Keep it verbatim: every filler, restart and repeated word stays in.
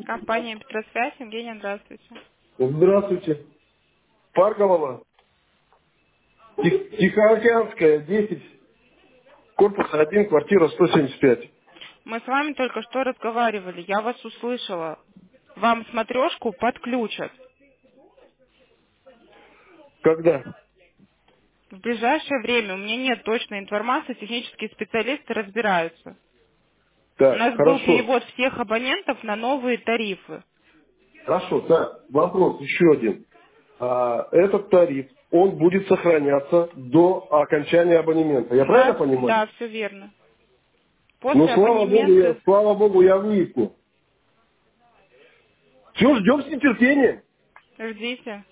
Компания Петросвязь, Евгения, здравствуйте. Здравствуйте. Парковала. Тих- Тихоокеанская, десять, корпус один, квартира сто семьдесят пять. Мы с вами только что разговаривали, я вас услышала. Вам смотрешку подключат. Когда? В ближайшее время у меня нет точной информации, технические специалисты разбираются. У Так, нас был хорошо. перевод всех абонентов на новые тарифы. Хорошо, так, вопрос еще один. А, этот тариф, он будет сохраняться до окончания абонемента. Я правильно Да, понимаю? да, все верно. Ну, После слава богу, я, абонемента слава богу, я выясню. Все, ждем с нетерпением. ждите.